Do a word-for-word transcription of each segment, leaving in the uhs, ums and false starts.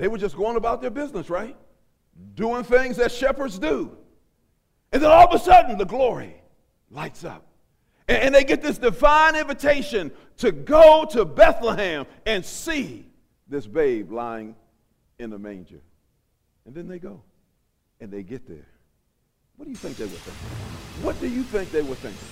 They were just going about their business, right? Doing things that shepherds do. And then all of a sudden, the glory lights up. And, and they get this divine invitation to go to Bethlehem and see this babe lying in the manger. And then they go, and they get there. What do you think they were thinking? What do you think they were thinking?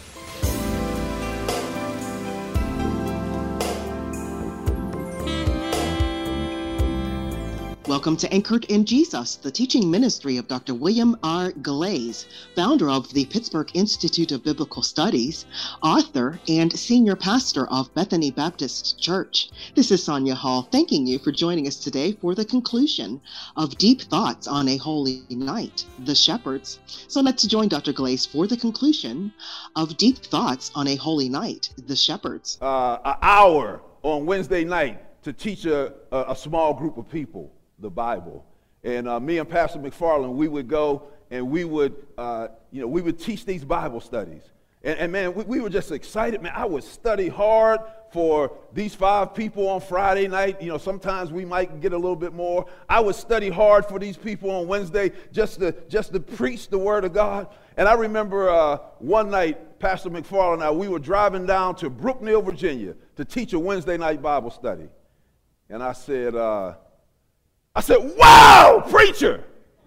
Welcome to Anchored in Jesus, the teaching ministry of Doctor William R. Glaze, founder of the Pittsburgh Institute of Biblical Studies, author, and senior pastor of Bethany Baptist Church. This is Sonia Hall, thanking you for joining us today for the conclusion of Deep Thoughts on a Holy Night, The Shepherds. So let's join Doctor Glaze for the conclusion of Deep Thoughts on a Holy Night, The Shepherds. Uh, an hour on Wednesday night to teach a, a, a small group of people the Bible. And uh, me and Pastor McFarland, we would go and we would, uh, you know, we would teach these Bible studies. And, and man, we, we were just excited. Man, I would study hard for these five people on Friday night. You know, sometimes we might get a little bit more. I would study hard for these people on Wednesday just to, just to preach the Word of God. And I remember uh, one night, Pastor McFarland and I, we were driving down to Brookneal, Virginia to teach a Wednesday night Bible study. And I said, uh, I said, wow, preacher.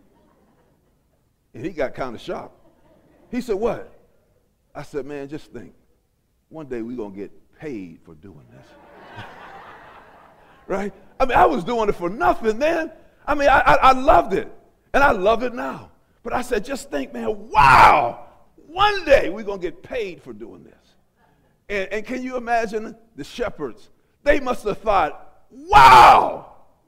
And he got kind of shocked. He said, what? I said, man, just think. One day we're going to get paid for doing this. Right? I mean, I was doing it for nothing, man. I mean, I, I, I loved it. And I love it now. But I said, just think, man, wow. One day we're going to get paid for doing this. And, and can you imagine the shepherds? They must have thought, wow.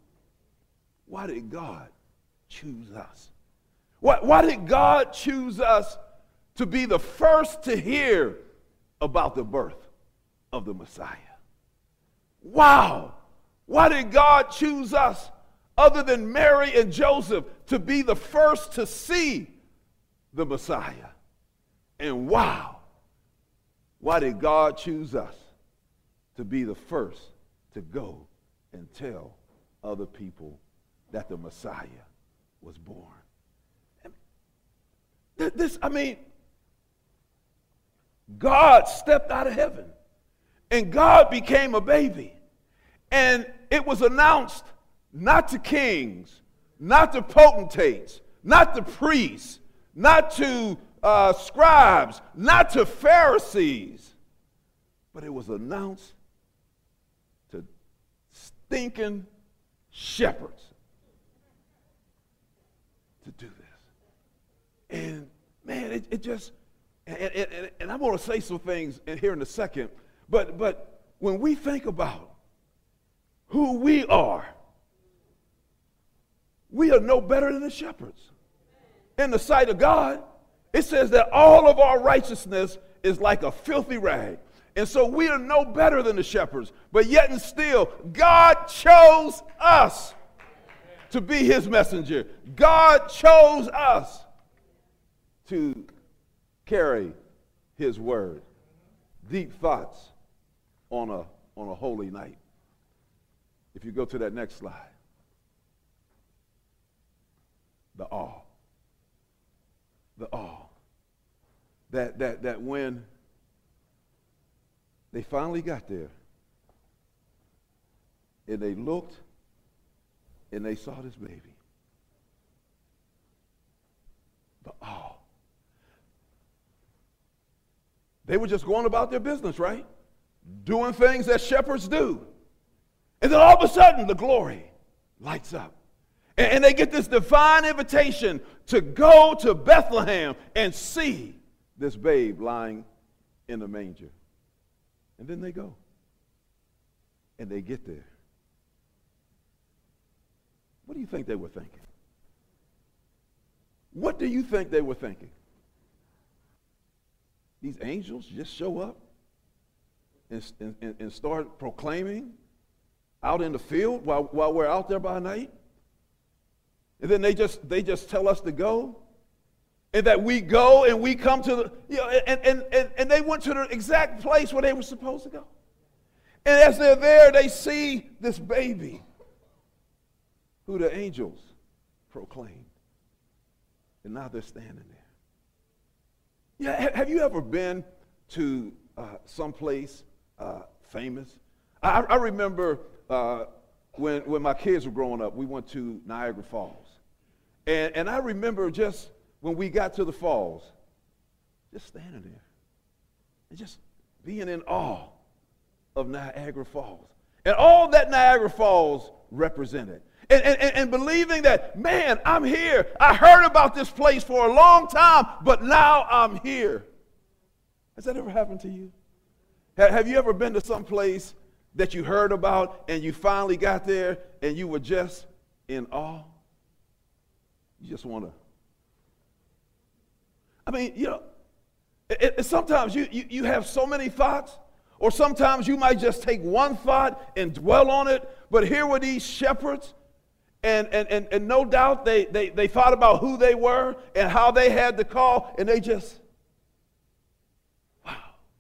Why did God choose us? Why, why did God choose us to be the first to hear about the birth of the Messiah? Wow! Why did God choose us, other than Mary and Joseph, to be the first to see the Messiah? And wow! Why did God choose us to be the first to go and tell other people that the Messiah was born? This, I mean, God stepped out of heaven and God became a baby. And it was announced not to kings, not to potentates, not to priests, not to uh, scribes, not to Pharisees, but it was announced to stinking shepherds to do this. And man, it, it just, and, and, and I'm going to say some things in here in a second, but, but when we think about who we are, we are no better than the shepherds. In the sight of God, it says that all of our righteousness is like a filthy rag. And so we are no better than the shepherds, but yet and still, God chose us to be his messenger. God chose us to carry his word. Deep thoughts on a, on a holy night. If you go to that next slide. The awe. The awe. That, that, that when they finally got there and they looked and they saw this baby. The awe. They were just going about their business, right? Doing things that shepherds do. And then all of a sudden, the glory lights up. And, and they get this divine invitation to go to Bethlehem and see this babe lying in the manger. And then they go. And they get there. What do you think they were thinking? What do you think they were thinking? These angels just show up and, and, and start proclaiming out in the field while, while we're out there by night? And then they just they just tell us to go? And that we go and we come to the, you know, and, and, and, and they went to the exact place where they were supposed to go. And as they're there, they see this baby who the angels proclaimed. And now they're standing there. Yeah, have you ever been to uh, someplace uh, famous? I, I remember uh, when, when my kids were growing up, we went to Niagara Falls. And, and I remember just when we got to the falls, just standing there and just being in awe of Niagara Falls. And all that Niagara Falls represented. And, and, and believing that, man, I'm here. I heard about this place for a long time, but now I'm here. Has that ever happened to you? Have you ever been to some place that you heard about and you finally got there and you were just in awe? You just want to. I mean, you know, it, it, sometimes you, you, you have so many thoughts, or sometimes you might just take one thought and dwell on it. But here were these shepherds, and, and, and, and no doubt they, they, they thought about who they were and how they had to call, and they just, wow.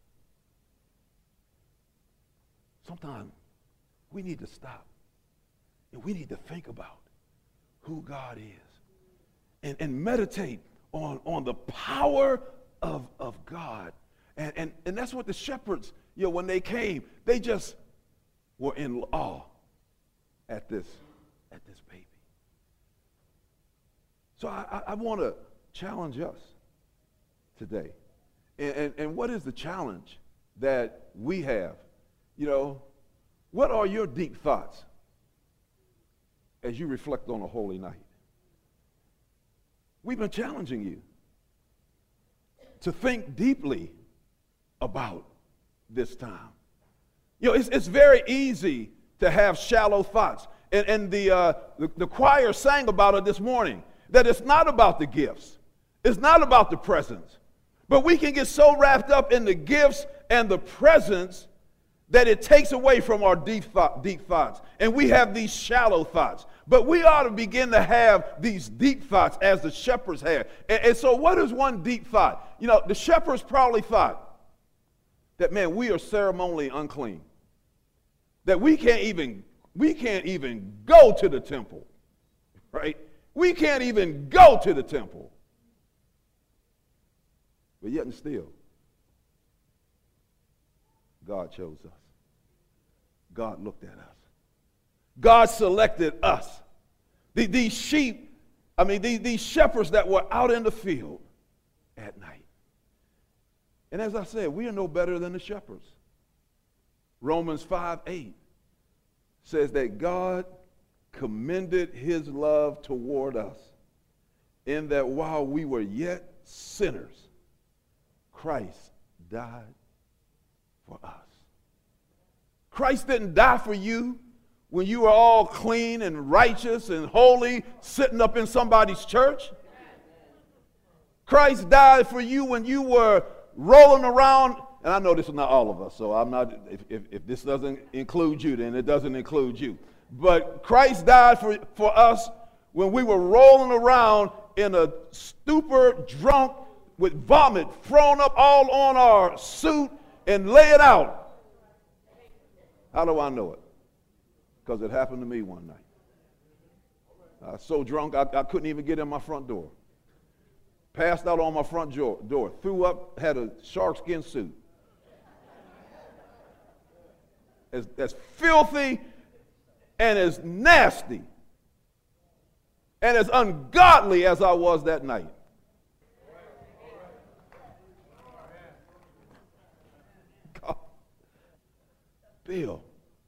Sometimes we need to stop, and we need to think about who God is, and, and meditate on, on the power of, of God. And, and, and that's what the shepherds, you know, when they came, they just were in awe at this, at this baby. So I, I, I want to challenge us today. And, and, and what is the challenge that we have? You know, what are your deep thoughts as you reflect on a holy night? We've been challenging you to think deeply about this time. You know, it's, it's very easy to have shallow thoughts. And, and the, uh, the, the choir sang about it this morning, that it's not about the gifts. It's not about the presents. But we can get so wrapped up in the gifts and the presents that it takes away from our deep, thought, deep thoughts. And we have these shallow thoughts. But we ought to begin to have these deep thoughts as the shepherds had. And, and so what is one deep thought? You know, the shepherds probably thought that, man, we are ceremonially unclean. That we can't even, we can't even go to the temple, right? We can't even go to the temple. But yet and still, God chose us. God looked at us. God selected us. The, these sheep, I mean, these, these shepherds that were out in the field at night. And as I said, we are no better than the shepherds. Romans five eight says that God commended his love toward us in that while we were yet sinners, Christ died for us. Christ didn't die for you when you were all clean and righteous and holy sitting up in somebody's church. Christ died for you when you were rolling around, and I know this is not all of us, so I'm not, if, if, if this doesn't include you, then it doesn't include you. But Christ died for, for us when we were rolling around in a stupor, drunk, with vomit thrown up all on our suit and lay it out. How do I know it? Because it happened to me one night. I was so drunk I, I couldn't even get in my front door. Passed out on my front door, door, threw up, had a shark skin suit. As, as filthy and as nasty and as ungodly as I was that night. God. Bill.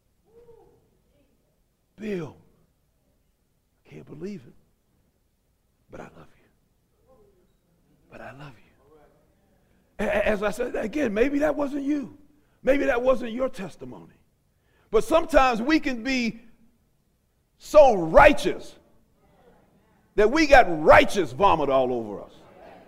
Bill. I can't believe it. But I love you. But I love you. As I said again, maybe that wasn't you. Maybe that wasn't your testimony. But sometimes we can be so righteous that we got righteous vomit all over us.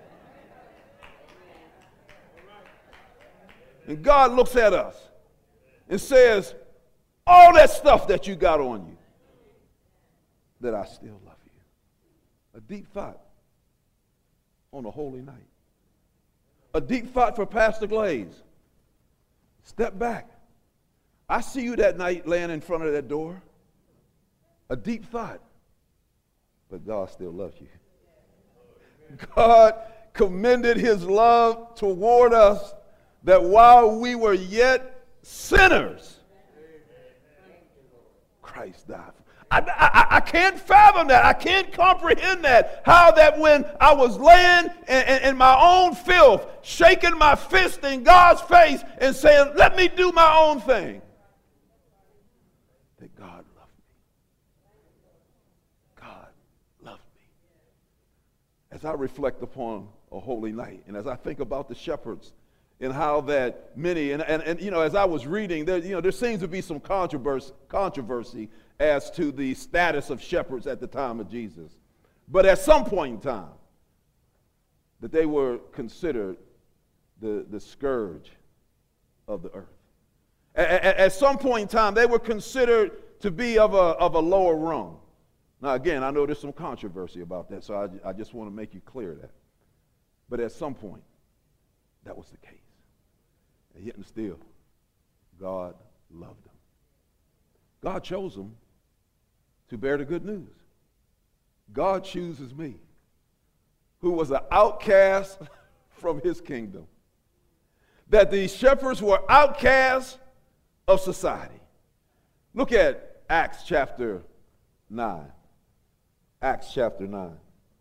And God looks at us and says, all that stuff that you got on you, that I still love you. A deep thought on a holy night. A deep thought for Pastor Glaze. Step back. I see you that night laying in front of that door. A deep thought. but God still loves you. God commended his love toward us that while we were yet sinners, Christ died. I, I, I can't fathom that. I can't comprehend that. How that when I was laying in, in, in my own filth, shaking my fist in God's face and saying, let me do my own thing, that God loved me. God loved me. As I reflect upon a holy night, and as I think about the shepherds and how that many, and, and, and you know, as I was reading, there, you know, there seems to be some controversy, controversy as to the status of shepherds at the time of Jesus. But at some point in time, that they were considered the, the scourge of the earth. At, at, at some point in time, they were considered to be of a, of a lower rung. Now, again, I know there's some controversy about that, so I, I just want to make you clear that. But at some point, that was the case. And yet and still, God loved them. God chose them to bear the good news. God chooses me, who was an outcast from his kingdom. That the shepherds were outcasts of society. Look at Acts chapter nine. Acts chapter nine.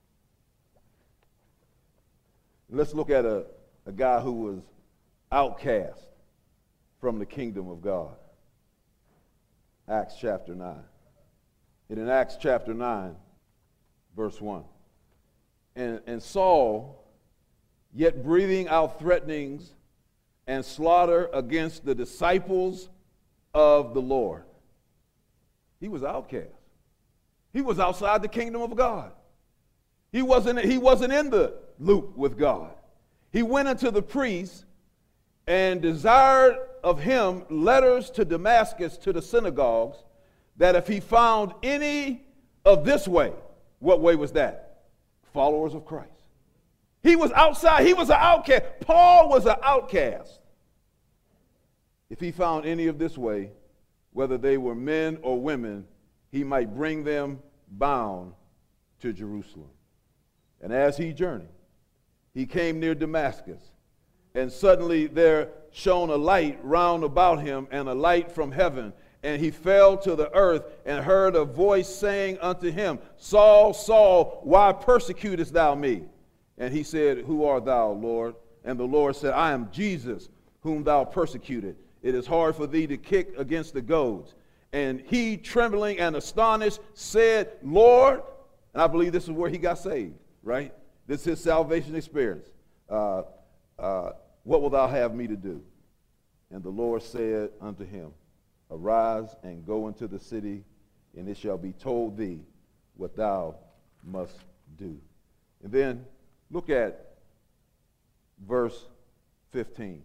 Let's look at a, a guy who was outcast from the kingdom of God. Acts chapter nine. And in Acts chapter nine, verse one. And, and Saul, yet breathing out threatenings and slaughter against the disciples of the Lord. He was outcast. He was outside the kingdom of God. He wasn't, he wasn't in the loop with God. He went unto the priest and desired of him letters to Damascus, to the synagogues, that if he found any of this way, what way was that? Followers of Christ. He was outside. He was an outcast. Paul was an outcast. If he found any of this way, whether they were men or women, he might bring them bound to Jerusalem. And as he journeyed, he came near Damascus, and suddenly there shone a light round about him, and a light from heaven. And he fell to the earth and heard a voice saying unto him, Saul, Saul, why persecutest thou me? And he said, Who art thou, Lord? And the Lord said, I am Jesus, whom thou persecuted. It is hard for thee to kick against the goads. And he, trembling and astonished, said, Lord, and I believe this is where he got saved, right? This is his salvation experience. Uh, uh, what wilt thou have me to do? And the Lord said unto him, Arise and go into the city, and it shall be told thee what thou must do. And then look at verse fifteen.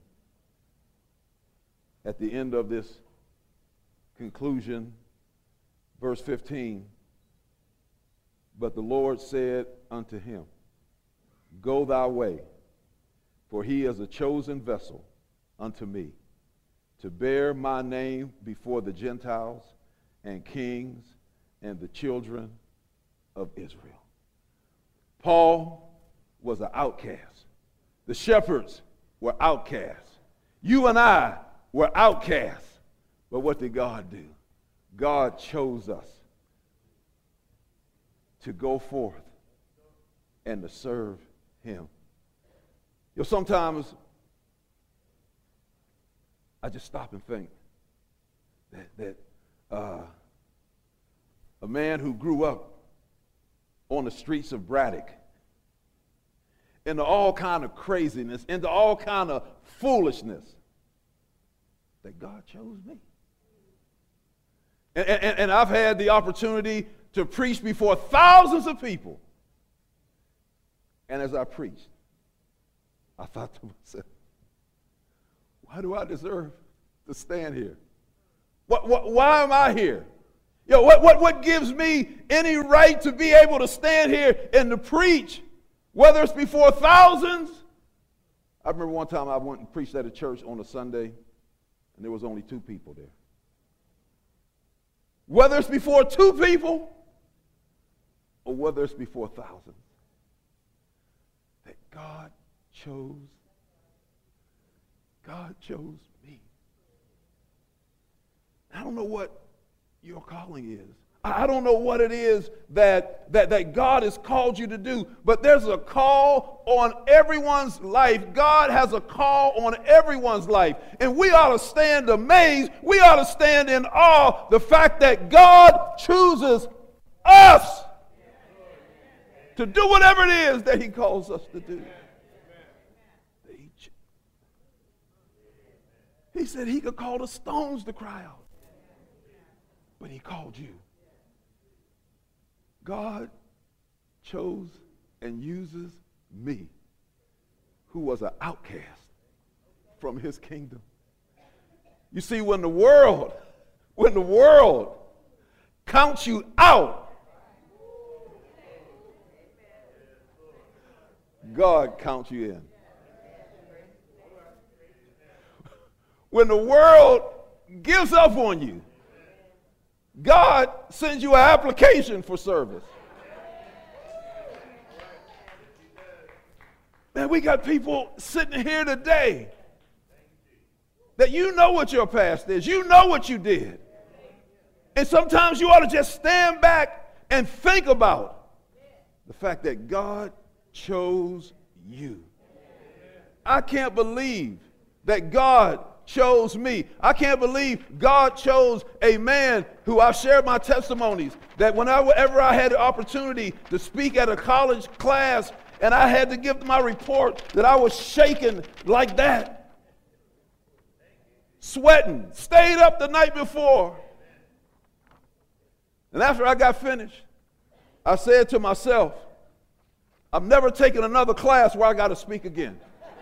At the end of this conclusion, verse fifteen, but the Lord said unto him, Go thy way, for he is a chosen vessel unto me, to bear my name before the Gentiles and kings and the children of Israel. Paul was an outcast. The shepherds were outcasts. You and I were outcasts. But what did God do? God chose us to go forth and to serve him. You know, sometimes I just stop and think that, that uh, a man who grew up on the streets of Braddock into all kind of craziness, into all kind of foolishness, that God chose me. And, and, and I've had the opportunity to preach before thousands of people. And as I preached, I thought to myself, why do I deserve to stand here? What, what, why am I here? Yo, what, what, what gives me any right to be able to stand here and to preach, whether it's before thousands? I remember one time I went and preached at a church on a Sunday, and there was only two people there. Whether it's before two people, or or whether it's before thousands, that God chose, God chose me. I don't know what your calling is. I don't know what it is that, that, that God has called you to do, but there's a call on everyone's life. God has a call on everyone's life. And we ought to stand amazed. We ought to stand in awe the fact that God chooses us to do whatever it is that he calls us to do. He said he could call the stones to cry out, but he called you. God chose and uses me, who was an outcast from his kingdom. You see, when the world, when the world counts you out, God counts you in. When the world gives up on you, God sends you an application for service. Man, we got people sitting here today that you know what your past is. You know what you did. And sometimes you ought to just stand back and think about the fact that God chose you. I can't believe that God chose me. I can't believe God chose a man who I've shared my testimonies, that whenever I had the opportunity to speak at a college class and I had to give my report, that I was shaking like that, sweating, stayed up the night before. And after I got finished, I said to myself, I'm never taking another class where I got to speak again.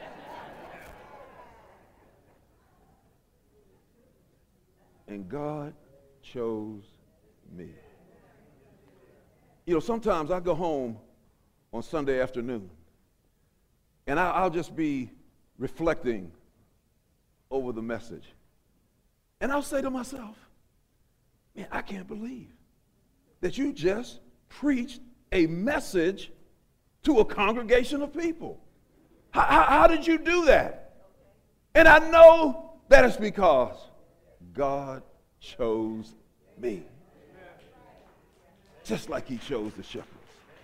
And God chose me. You know, sometimes I go home on Sunday afternoon, and I, I'll just be reflecting over the message. And I'll say to myself, man, I can't believe that you just preached a message to a congregation of people. How, how, how did you do that? And I know that it's because God chose me, just like he chose the shepherds.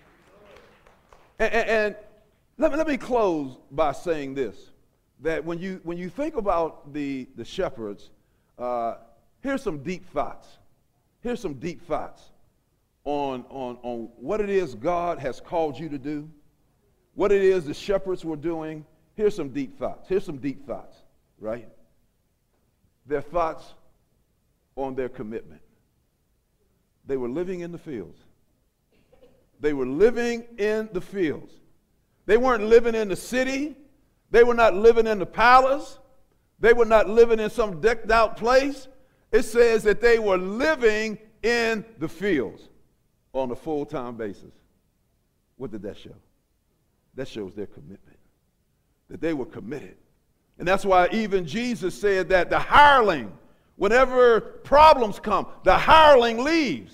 And, and, and let me, let me close by saying this, that when you, when you think about the, the shepherds, uh, here's some deep thoughts. Here's some deep thoughts on, on, on what it is God has called you to do, what it is the shepherds were doing. Here's some deep thoughts. Here's some deep thoughts, right? Their thoughts on their commitment. They were living in the fields. They were living in the fields. They weren't living in the city. They were not living in the palace. They were not living in some decked out place. It says that they were living in the fields on a full-time basis. What did that show? That shows their commitment, that they were committed. And that's why even Jesus said that the hireling, whenever problems come, the hireling leaves.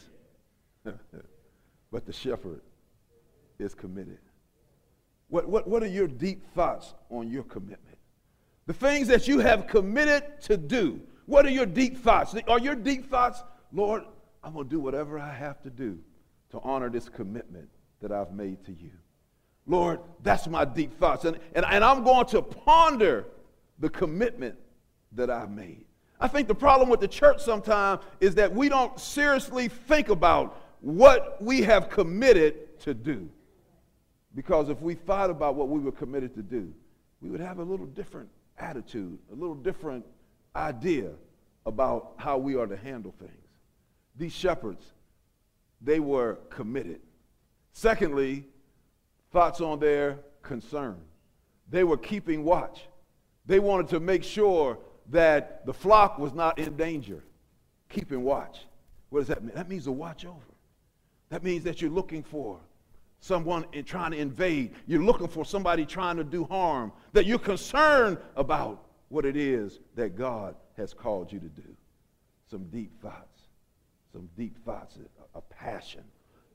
But the shepherd is committed. What, what, what are your deep thoughts on your commitment? The things that you have committed to do, what are your deep thoughts? Are your deep thoughts, Lord, I'm going to do whatever I have to do to honor this commitment that I've made to you. Lord, that's my deep thoughts. And, and, and I'm going to ponder the commitment that I've made. I think the problem with the church sometimes is that we don't seriously think about what we have committed to do. Because if we thought about what we were committed to do, we would have a little different attitude, a little different idea about how we are to handle things. These shepherds, they were committed. Secondly, thoughts on their concern. They were keeping watch. They wanted to make sure that the flock was not in danger. Keeping watch. What does that mean? That means to watch over. That means that you're looking for someone in trying to invade. You're looking for somebody trying to do harm. That you're concerned about what it is that God has called you to do. Some deep thoughts. Some deep thoughts, a, a passion.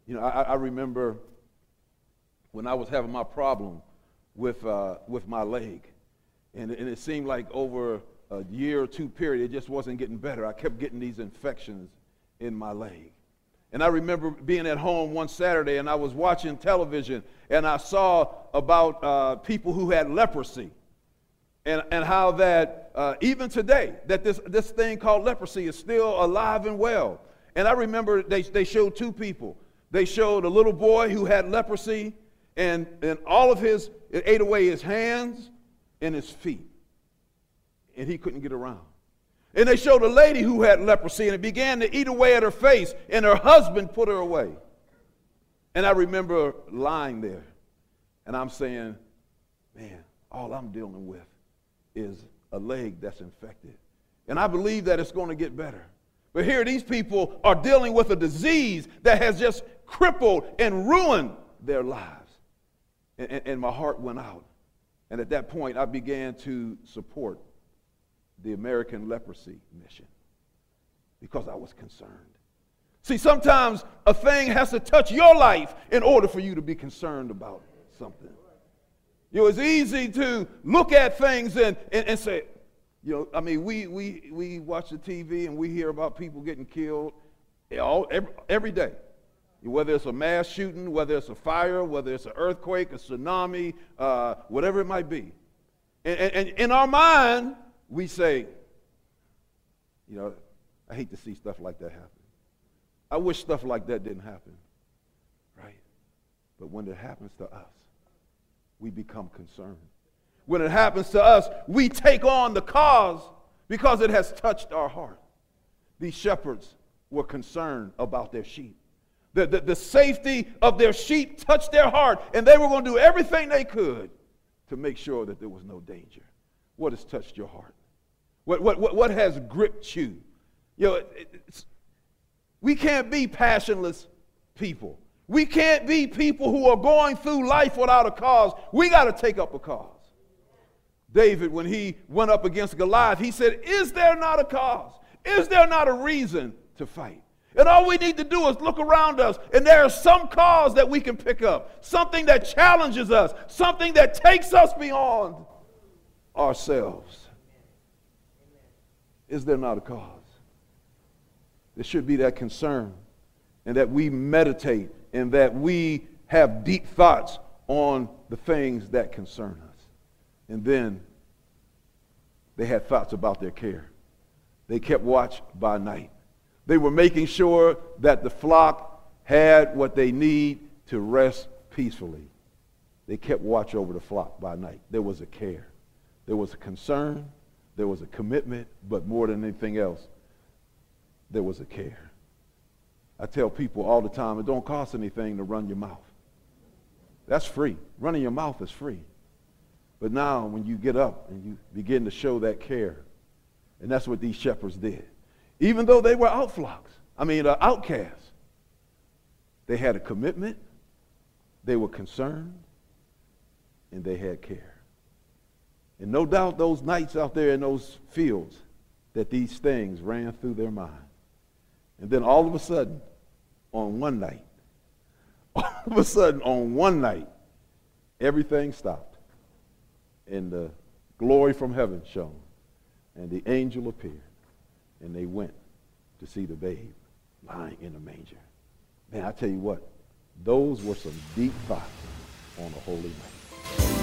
You know, I, I remember when I was having my problem with uh, with my leg, and, and it seemed like over a year or two period, it just wasn't getting better. I kept getting these infections in my leg. And I remember being at home one Saturday, and I was watching television, and I saw about uh, people who had leprosy, and, and how that uh, even today, that this, this thing called leprosy is still alive and well. And I remember they, they showed two people. They showed a little boy who had leprosy, and, and all of his, it ate away his hands and his feet, and he couldn't get around. And they showed a lady who had leprosy, and it began to eat away at her face, and her husband put her away. And I remember lying there, and I'm saying, man, all I'm dealing with is a leg that's infected. And I believe that it's going to get better. But here these people are dealing with a disease that has just crippled and ruined their lives. And, and, and my heart went out. And at that point, I began to support the American Leprosy Mission because I was concerned. See, sometimes a thing has to touch your life in order for you to be concerned about something. You know, it's easy to look at things and, and, and say, you know, I mean, we, we, we watch the T V and we hear about people getting killed all, every, every day. Whether it's a mass shooting, whether it's a fire, whether it's an earthquake, a tsunami, uh, whatever it might be. And, and, and in our mind, we say, you know, I hate to see stuff like that happen. I wish stuff like that didn't happen, right? But when it happens to us, we become concerned. When it happens to us, we take on the cause because it has touched our heart. These shepherds were concerned about their sheep. The, the, the safety of their sheep touched their heart, and they were going to do everything they could to make sure that there was no danger. What has touched your heart? What, what, what has gripped you? You know, it, it's, we can't be passionless people. We can't be people who are going through life without a cause. We got to take up a cause. David, when he went up against Goliath, he said, is there not a cause? Is there not a reason to fight? And all we need to do is look around us, and there is some cause that we can pick up, something that challenges us, something that takes us beyond ourselves. Is there not a cause? There should be that concern, and that we meditate, and that we have deep thoughts on the things that concern us. And then they had thoughts about their care. They kept watch by night. They were making sure that the flock had what they need to rest peacefully. They kept watch over the flock by night. There was a care. There was a concern. There was a commitment, but more than anything else, there was a care. I tell people all the time, it don't cost anything to run your mouth. That's free. Running your mouth is free. But now when you get up and you begin to show that care, and that's what these shepherds did. Even though they were outflocks, I mean uh, outcasts, they had a commitment, they were concerned, and they had care. And no doubt those nights out there in those fields that these things ran through their mind. And then all of a sudden, on one night, all of a sudden on one night, everything stopped. And the glory from heaven shone. And the angel appeared. And they went to see the babe lying in a manger. Man, I tell you what, those were some deep thoughts on a holy night.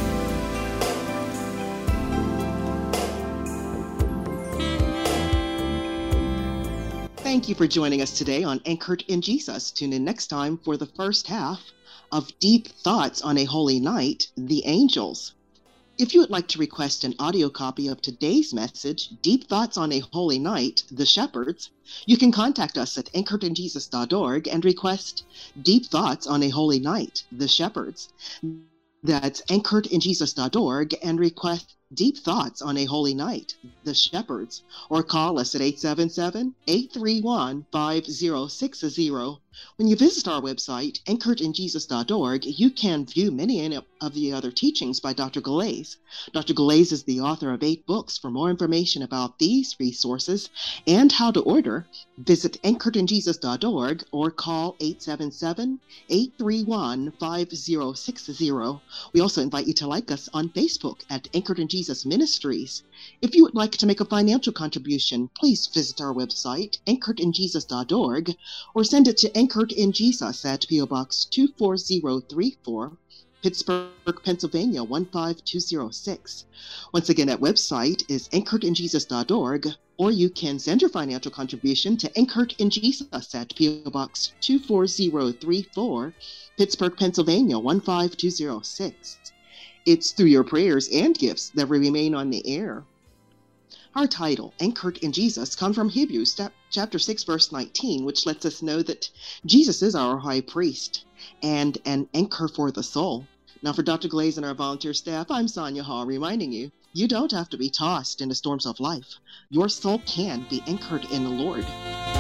Thank you for joining us today on Anchored in Jesus. Tune in next time for the first half of Deep Thoughts on a Holy Night, The Angels. If you would like to request an audio copy of today's message, Deep Thoughts on a Holy Night, The Shepherds, you can contact us at anchored in jesus dot org and request Deep Thoughts on a Holy Night, The Shepherds. That's anchored in jesus dot org and request Deep Thoughts on a Holy Night, The Shepherds, or call us at eight seven seven, eight three one, five zero six zero. When you visit our website, anchored in jesus dot org, you can view many of the other teachings by Doctor Galais. Doctor Galais is the author of eight books. For more information about these resources and how to order, visit anchored in jesus dot org or call eight seven seven, eight three one, five zero six zero. We also invite you to like us on Facebook at Anchored in Jesus Ministries. If you would like to make a financial contribution, please visit our website, anchored in jesus dot org, or send it to Anchored in Jesus at P O Box two four zero three four, Pittsburgh, Pennsylvania one five two zero six. Once again, that website is anchored in jesus dot org, or you can send your financial contribution to Anchored in Jesus at P O Box two four zero three four, Pittsburgh, Pennsylvania one five two zero six. It's through your prayers and gifts that we remain on the air. Our title, Anchored in Jesus, comes from Hebrews chapter six, verse nineteen, which lets us know that Jesus is our high priest and an anchor for the soul. Now, for Doctor Galais and our volunteer staff, I'm Sonia Hall, reminding you, you don't have to be tossed in the storms of life. Your soul can be anchored in the Lord.